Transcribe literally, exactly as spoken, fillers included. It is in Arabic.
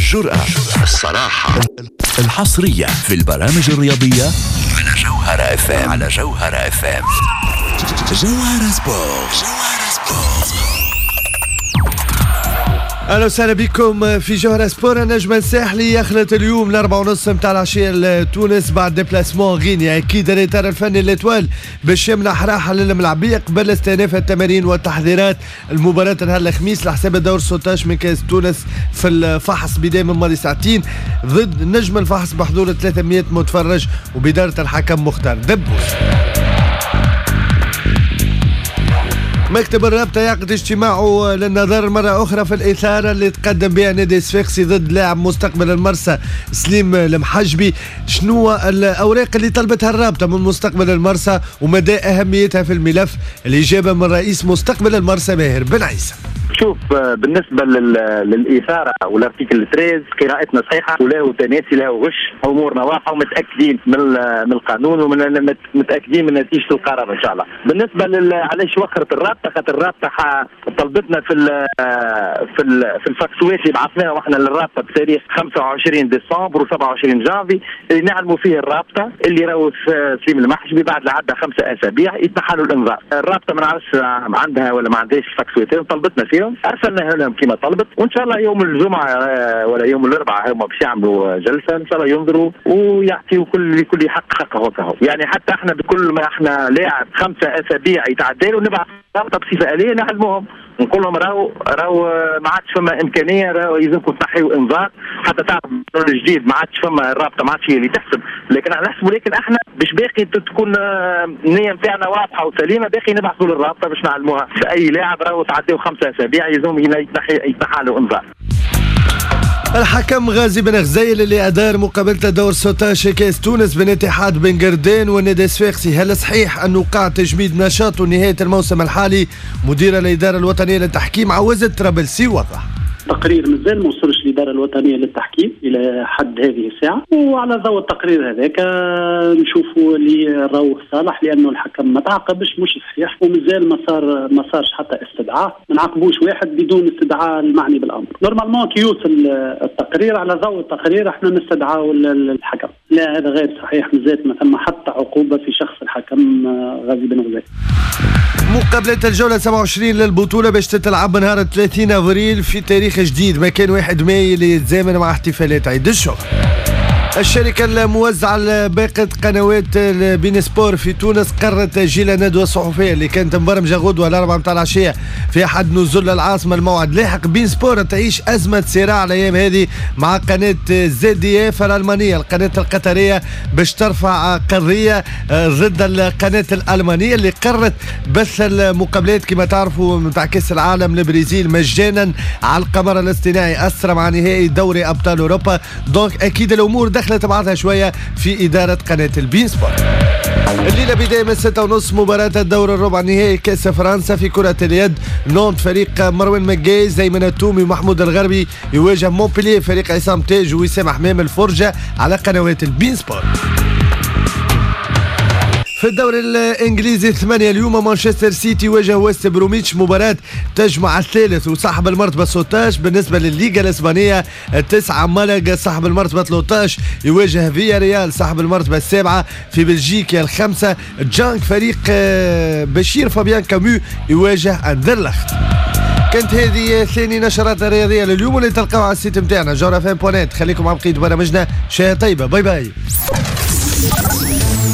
الجرأة، الصراحة، الحصرية في البرامج الرياضية على جوهرة اف ام. على جوهرة اف ام. جوهرة سبورت. جوهرة سبورت. اهلا وسهلا بكم في جوهرة سبور. النجم الساحلي يخلط اليوم الاربعة ونص متاع العشية لتونس بعد ديبلاسمون غينيا. اكيد الاطار الفني للاتوال باش يمنح راحه للملاعبيه قبل استئناف التمارين والتحضيرات المباراه نهار الخميس لحساب الدور ستة عشر من كاس تونس في الفحص بدايه من ماضي ساعتين ضد نجم الفحص بحضور ثلاثمائة متفرج وبإدارة الحكم مختار دبوس. مكتب الرابطة يعقد اجتماعه للنظر مرة أخرى في الإثارة اللي تقدم بها نادي الصفاقسي ضد لاعب مستقبل المرسى سليم المحجبي. شنو الأوراق اللي طلبتها الرابطة من مستقبل المرسى ومدى أهميتها في الملف؟ الإجابة من رئيس مستقبل المرسى ماهر بن عيسى. شوف، بالنسبه للاثاره والارتيكل ثلاثة عشر قراءتنا صحيحه وله تناسي له غش، امورنا واضحه ومتاكدين من من القانون ومن متاكدين من نتيجه القرار ان شاء الله. بالنسبه علاش وخرت الرابطه، خاطر الرابطه طلبتنا في ال في ال في الفاكسوات اللي بعثناها واحنا للرابطه بتاريخ خمسة وعشرين ديسمبر وسبعة وعشرين جانفي اللي نعلموا فيه الرابطه اللي راهو سليم المحجبي بعد العده خمسه اسابيع يتنحلوا الانذار. الرابطه ما نعرفش عندها ولا ما عندهاش فاكسوات، طلبتنا فيهم ارسلناها لهم كما طلبت، وان شاء الله يوم الجمعه ولا يوم الاربعاء هم باش يعملوا جلسه ان شاء الله ينظروا ويعطيوا كل كل حق حقه هكا. يعني حتى احنا بكل ما احنا لاعب خمسه اسابيع يتعدى له نبعث رابطه بصفه اليه نعلموهم نقول لهم راهو راهو ما عادش فما امكانيه، راهو يلزمكم تنحيوا انذار حتى تعرف الجديد ما عادش فما الرابطه ما عادش هي اللي تحسب، لكن احنا نحسبوا لكن احنا باش باقي تكون النيه نتاعنا واضحه وسليمه باقي نبعثوا للرابطه باش نعلموها في اي لاعب راهو تعديوا خمسه اسابيع يلزم يتنحي يتنحى له انذار. الحكم غازي بن غزيل اللي أدار مقابلة دور ستة عشر كاس تونس بين اتحاد بن قردان والنادي الصفاقسي، هل صحيح أنه قاع تجميد نشاطه نهاية الموسم الحالي؟ مدير الإدارة الوطنية للتحكيم عوزت طرابلسي وضح. تقرير مازال ما وصلش الإدارة الوطنية للتحكيم إلى حد هذه الساعة، وعلى ضوء التقرير هذاك نشوفوا اللي راهو صالح لأنه الحكم ما تعاقبش مش صحيح، ومازال ما صار ما صارش حتى استدعاء، ما نعاقبوش واحد بدون استدعاء المعني بالأمر. نورمالمون كي يوصل التقرير على ضوء التقرير احنا نستدعاو الحكم. لا هذا غير صحيح، مازال ما ثم حتى عقوبة في شخص الحكم غازي بن غزيل. مقابلة الجولة سبعة وعشرين للبطولة باش تتلعب نهار ثلاثين أفريل في تاريخ جديد، مكان واحد ماي اللي يتزامن مع احتفالات عيد الشغل. الشركة الموزعة لباقة قنوات بين سبور في تونس قررت تأجيل الندوة الصحفية اللي كانت مبرمجة غدوة الأربعة متاع العشية في أحد نزول العاصمة. الموعد لاحق. بين سبور تعيش أزمة صراع الأيام هذه مع قناة زد دي اف الألمانية، القناة القطرية، باش ترفع قضية ضد القناة الألمانية اللي قررت بث المقابلات كما تعرفوا متاع كأس العالم البرازيل مجانا على القمر الاصطناعي أسرع مع نهائي دوري أبطال أوروبا. دونك أكيد الأمور دخلت بعضها شوية في إدارة قناة البين سبورت. الليلة بداية من ستة ونص مباراة الدور الربع النهائي كأس فرنسا في كرة اليد. نونت فريق مروان مجاي، زيمن التومي ومحمود الغربي يواجه مونبلييه فريق عصام تاج ووسام حمام. الفرجة على قنوات البين سبورت. في الدوري الانجليزي ثمانية اليوم مانشستر سيتي يواجه ويست بروميتش، مباراة تجمع الثالث وصاحب المرتبة ستة عشر. بالنسبة للليغا الاسبانية التسعة مالاغا صاحب المرتبة ثلاثة عشر يواجه فيا ريال صاحب المرتبة السابعة. في بلجيكا الخمسة جانك فريق بشير فابيان كامو يواجه اندرلخت. كانت هذه ثاني نشرات الرياضية لليوم واللي تلقاوها على السيت متاعنا جوهرة اف ام بوينت. خليكم مع بقية برامجنا، شاهي طيبة، باي باي.